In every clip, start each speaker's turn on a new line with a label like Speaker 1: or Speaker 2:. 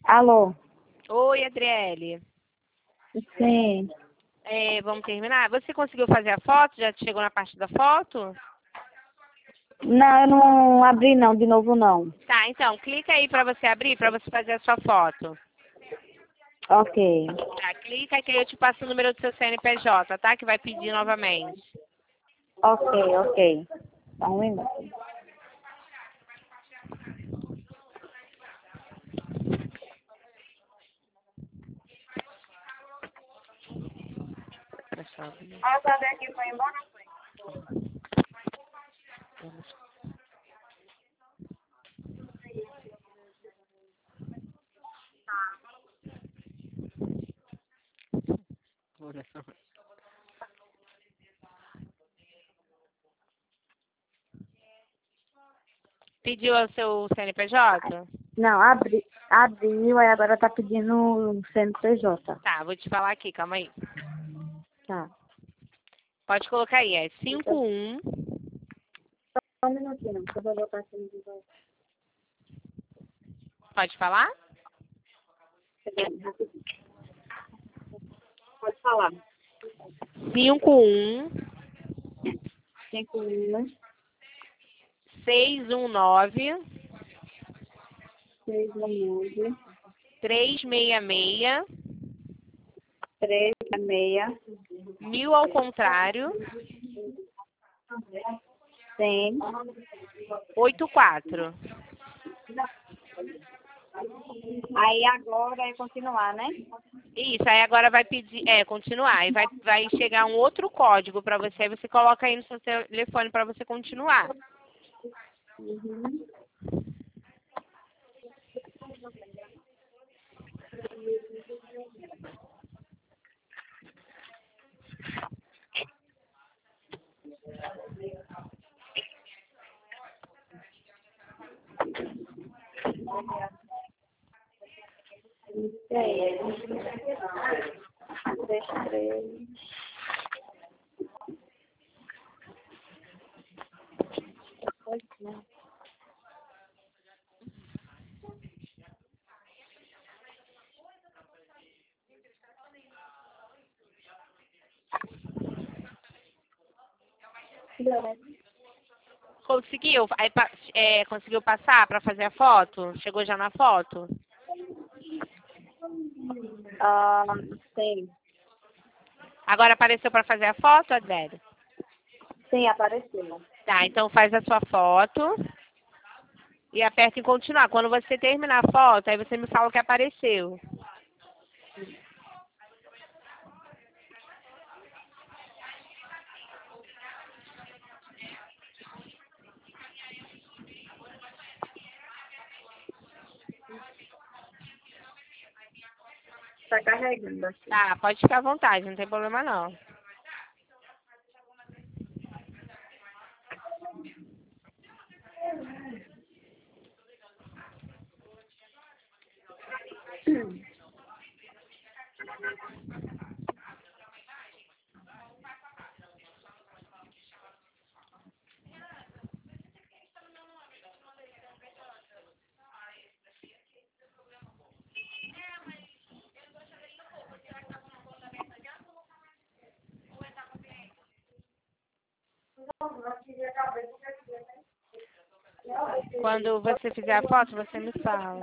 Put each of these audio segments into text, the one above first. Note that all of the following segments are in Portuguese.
Speaker 1: Alô?
Speaker 2: Oi, Adriele.
Speaker 1: Sim.
Speaker 2: Vamos terminar? Você conseguiu fazer a foto? Já chegou na parte da foto?
Speaker 1: Não, eu não abri não, de novo não.
Speaker 2: Tá, então, clica aí pra você abrir, pra você fazer a sua foto.
Speaker 1: Ok.
Speaker 2: Tá, clica que aí eu te passo o número do seu CNPJ, tá? Que vai pedir novamente.
Speaker 1: Ok. Só um minuto. Ah, tá daqui, foi embora?
Speaker 2: Pediu o seu CNPJ?
Speaker 1: Não, abriu, aí agora tá pedindo o CNPJ.
Speaker 2: Tá, vou te falar aqui, calma aí.
Speaker 1: Tá.
Speaker 2: Pode colocar aí, é 51.
Speaker 1: Só um minutinho, que eu vou botar aqui no vídeo.
Speaker 2: Pode falar?
Speaker 1: Pode falar.
Speaker 2: 51
Speaker 1: 51
Speaker 2: 619
Speaker 1: 619
Speaker 2: 366
Speaker 1: 36
Speaker 2: 1000 ao contrário
Speaker 1: 100.
Speaker 2: 84.
Speaker 1: Aí agora é continuar, né?
Speaker 2: Isso, aí agora vai pedir, continuar. E vai chegar um outro código para você, aí você coloca aí no seu telefone para você continuar.
Speaker 1: Uhum. Isso aí. 33. Pois não.
Speaker 2: Conseguiu? Aí, conseguiu passar para fazer a foto? Chegou já na foto?
Speaker 1: Ah, sim.
Speaker 2: Agora apareceu para fazer a foto, Adélio?
Speaker 1: Sim, apareceu.
Speaker 2: Tá, então faz a sua foto e aperta em continuar. Quando você terminar a foto, aí você me fala o que apareceu.
Speaker 1: Tá carregando aqui.
Speaker 2: Tá, pode ficar à vontade, não tem problema não. Quando você fizer a foto, você me fala.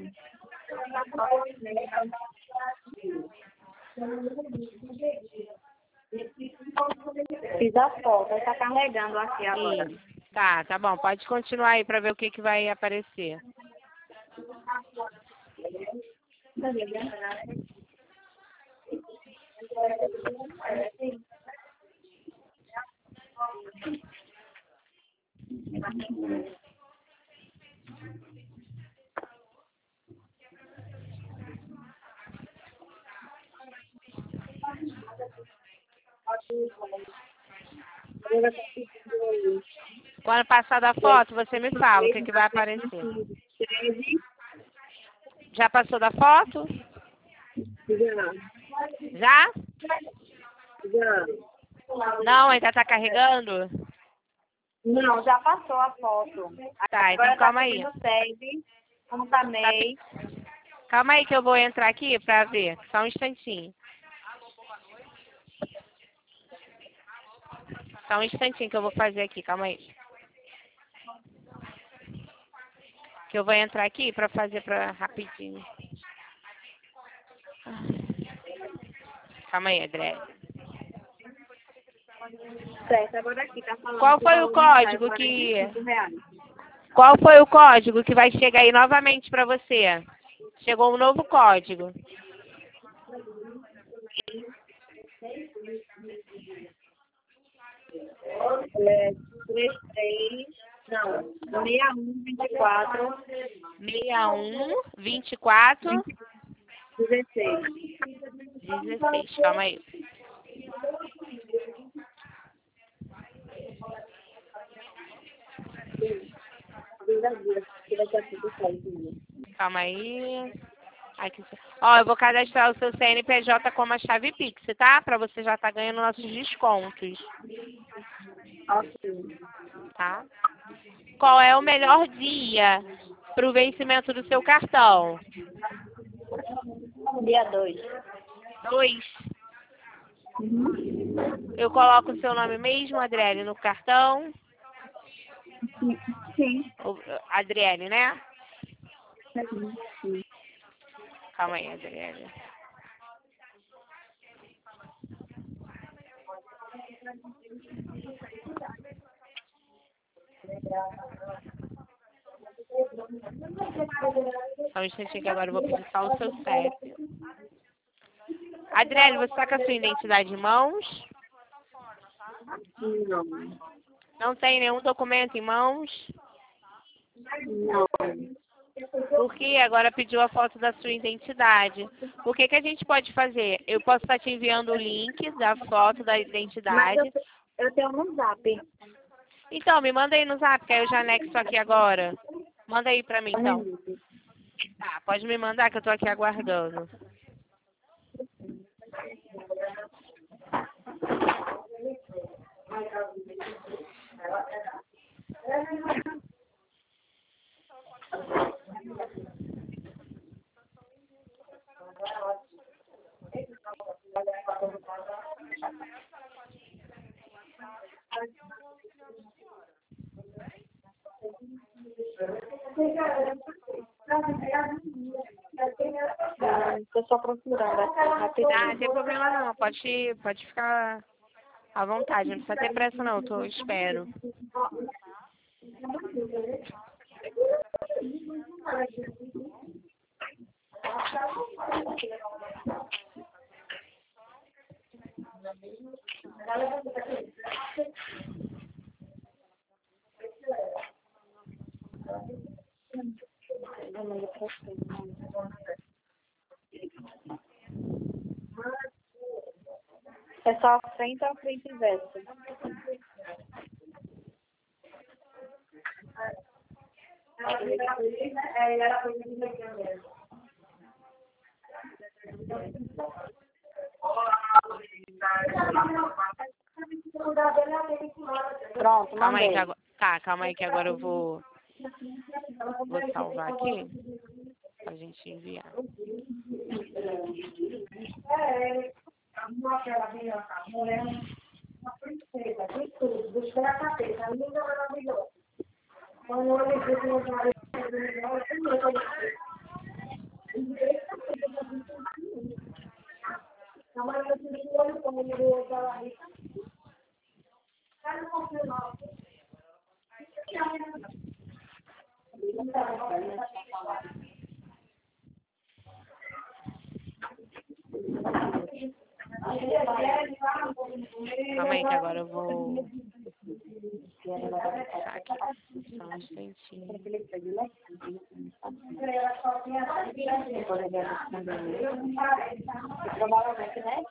Speaker 1: Fiz a foto, aí tá carregando aqui agora.
Speaker 2: Isso. Tá bom. Pode continuar aí pra ver o que que vai aparecer. Quando passar da foto, você me fala o que que vai aparecer. Já passou da foto? Já?
Speaker 1: Já.
Speaker 2: Não, ainda tá carregando?
Speaker 1: Não, já passou a foto.
Speaker 2: Tá, então
Speaker 1: Agora tá
Speaker 2: calma aí.
Speaker 1: pedindo save, como tá MEI.
Speaker 2: Calma aí que eu vou entrar aqui pra ver. Só um instantinho. Só um instantinho que eu vou fazer aqui. Calma aí. Que eu vou entrar aqui pra fazer rapidinho. Calma aí, André.
Speaker 1: Certo, agora aqui tá falando
Speaker 2: Qual
Speaker 1: que
Speaker 2: foi o
Speaker 1: valor unitário
Speaker 2: código que...
Speaker 1: R$ 45.
Speaker 2: Qual foi o código que vai chegar aí novamente pra você? Chegou um novo código.
Speaker 1: É 33, não, 6124
Speaker 2: 6124
Speaker 1: 16.
Speaker 2: 16. Calma aí. Calma aí. Aqui. Ó, eu vou cadastrar o seu CNPJ como a chave Pix, tá? Pra você já tá ganhando nossos descontos,
Speaker 1: Ok.
Speaker 2: tá? Qual é o melhor dia pro vencimento do seu cartão?
Speaker 1: Dia 2.
Speaker 2: 2. Eu coloco o seu nome mesmo, Adriele, no cartão.
Speaker 1: Sim.
Speaker 2: Adriele, né?
Speaker 1: Sim.
Speaker 2: Calma aí, Adriele. Só um instantinho que agora eu vou pedir só o seu CEP. Adriele, você tá com a sua identidade em mãos?
Speaker 1: Não.
Speaker 2: Não tem nenhum documento em mãos?
Speaker 1: Não.
Speaker 2: Porque agora pediu a foto da sua identidade. O que que a gente pode fazer? Eu posso estar te enviando o link da foto da
Speaker 1: Mas
Speaker 2: identidade.
Speaker 1: eu tenho no Zap.
Speaker 2: Então, me manda aí no Zap, que aí eu já anexo aqui agora. Manda aí pra mim, então. Tá, pode me mandar que eu tô aqui aguardando.
Speaker 1: Estou só procurando aqui
Speaker 2: Ah,
Speaker 1: rapidinho.
Speaker 2: não tem problema não. Pode ficar à vontade. Não precisa ter pressa não. Eu espero.
Speaker 1: É só frente ou frente e verso? Pronto,
Speaker 2: Calma aí
Speaker 1: mandei.
Speaker 2: que agora. Tá, calma aí que agora eu vou salvar aqui pra gente enviar. Calma aí que agora eu vou deixar aqui. Só um instantinho.
Speaker 1: Provavelmente, né?